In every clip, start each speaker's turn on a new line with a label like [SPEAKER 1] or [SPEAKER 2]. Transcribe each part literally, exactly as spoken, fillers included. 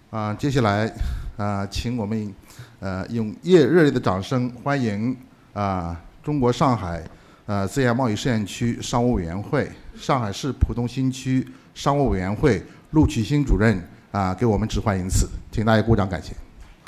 [SPEAKER 1] 啊，接下来啊，请我们呃用热热烈的掌声欢迎啊中国上海呃自由贸易试验区商务委员会、上海市浦东新区商务委员会陆启新主任啊给我们致欢迎词，请大家鼓掌感谢。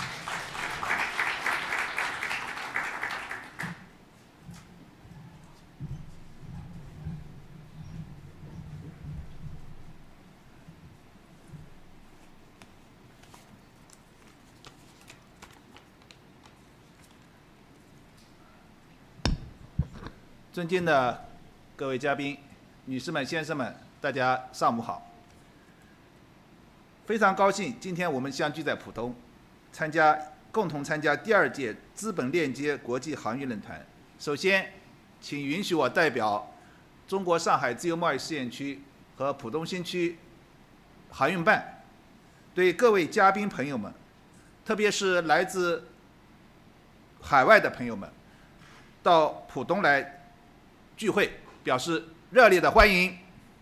[SPEAKER 2] 尊敬的各位嘉宾、女士们、先生们，大家上午好。非常高兴今天我们相聚在浦东，参加共同参加第二届资本链接国际航运论坛。首先，请允许我代表中国上海自由贸易试验区和浦东新区航运办，对各位嘉宾朋友们，特别是来自海外的朋友们，到浦东来聚会表示热烈的欢迎。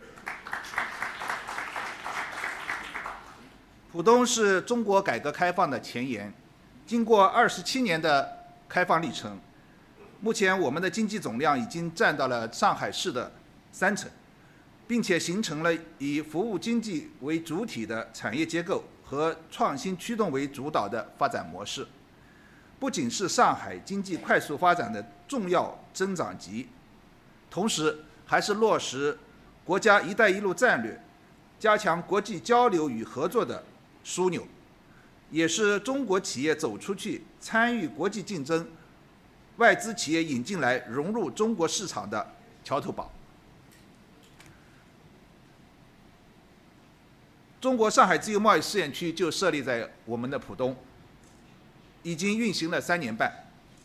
[SPEAKER 2] 浦东是中国改革开放的前沿，经过二十七年的开放历程，目前我们的经济总量已经占到了上海市的三成，并且形成了以服务经济为主体的产业结构和创新驱动为主导的发展模式，不仅是上海经济快速发展的重要增长极，同时还是落实国家“一带一路”战略，加强国际交流与合作的枢纽，也是中国企业走出去、参与国际竞争、外资企业引进来、融入中国市场的桥头堡。中国上海自由贸易试验区就设立在我们的浦东，已经运行了三年半。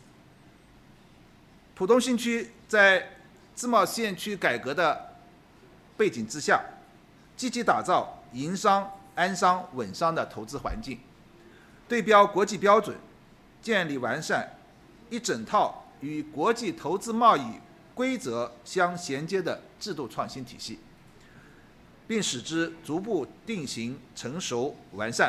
[SPEAKER 2] 浦东新区在自贸试验区改革的背景之下，积极打造营商、安商、稳商的投资环境，对标国际标准，建立完善一整套与国际投资贸易规则相衔接的制度创新体系，并使之逐步定型、成熟、完善，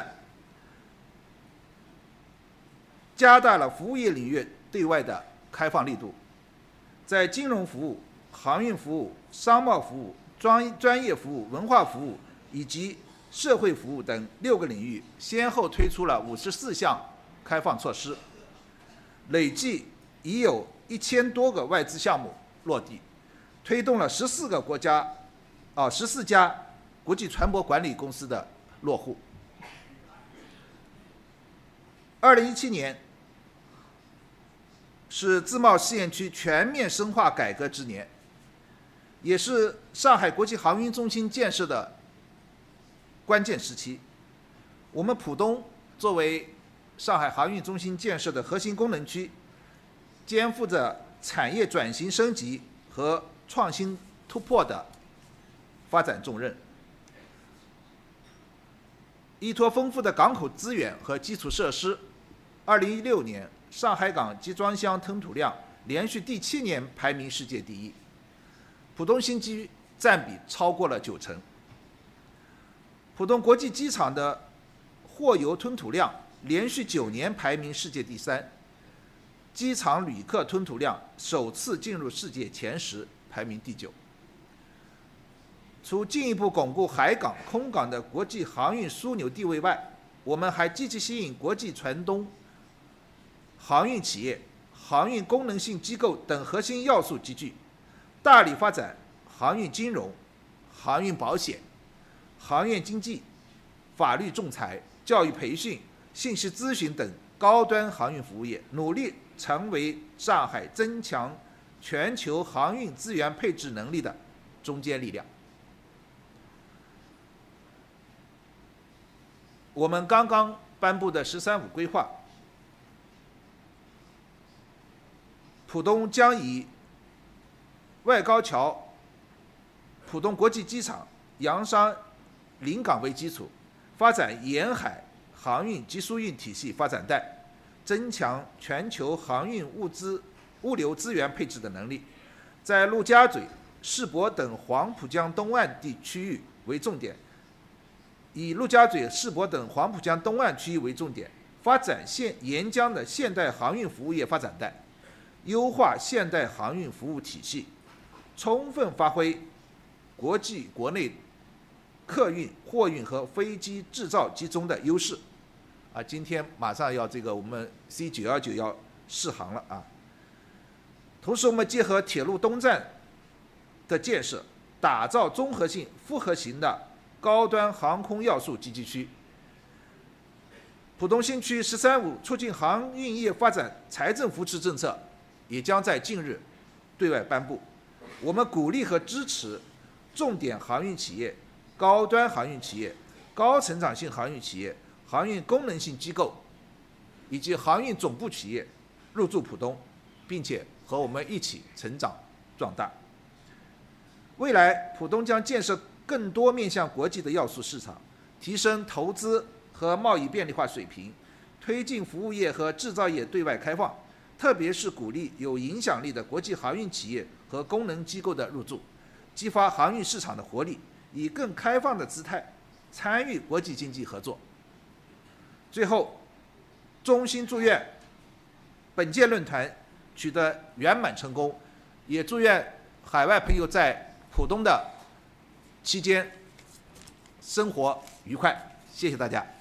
[SPEAKER 2] 加大了服务业领域对外的开放力度，在金融服务、航运服务、商贸服务、专专业服务、文化服务以及社会服务等六个领域，先后推出了五十四项开放措施，累计已有一千多个外资项目落地，推动了十四个国家，啊十四家国际船舶管理公司的落户。二零一七年是自贸试验区全面深化改革之年，也是上海国际航运中心建设的关键时期。我们浦东作为上海航运中心建设的核心功能区，肩负着产业转型升级和创新突破的发展重任。依托丰富的港口资源和基础设施，二零一六年上海港集装箱吞吐量连续第七年排名世界第一，浦东新区占比超过了九成。浦东国际机场的货邮吞吐量连续九年排名世界第三，机场旅客吞吐量首次进入世界前十，排名第九。除进一步巩固海港、空港的国际航运枢纽地位外，我们还积极吸引国际船东、航运企业、航运功能性机构等核心要素集聚，大力发展航运金融、航运保险、航运经济、法律仲裁、教育培训、信息咨询等高端航运服务业，努力成为上海增强全球航运资源配置能力的中坚力量。我们刚刚颁布的“十三五”规划，浦东将以外高桥、浦东国际机场、洋商临港为基础，发展沿海航运及输运体系发展带，增强全球航运物资物流资源配置的能力，在陆家嘴、世博等黄浦江东岸地区域为重点， 以陆家嘴、世博等黄浦江东岸区域为重点，发展现沿江的现代航运服务业发展带，优化现代航运服务体系，充分发挥国际国内客运、货运和飞机制造集中的优势。啊，今天马上要这个我们 C 九一九要试航了啊。同时，我们结合铁路东站的建设，打造综合性、复合型的高端航空要素集聚区。浦东新区“十三五”促进航运业发展财政扶持政策也将在近日对外颁布。我们鼓励和支持重点航运企业、高端航运企业、高成长性航运企业、航运功能性机构以及航运总部企业入驻浦东，并且和我们一起成长壮大。未来，浦东将建设更多面向国际的要素市场，提升投资和贸易便利化水平，推进服务业和制造业对外开放，特别是鼓励有影响力的国际航运企业和功能机构的入驻，激发航运市场的活力，以更开放的姿态参与国际经济合作。最后，衷心祝愿本届论坛取得圆满成功，也祝愿海外朋友在浦东的期间生活愉快。谢谢大家。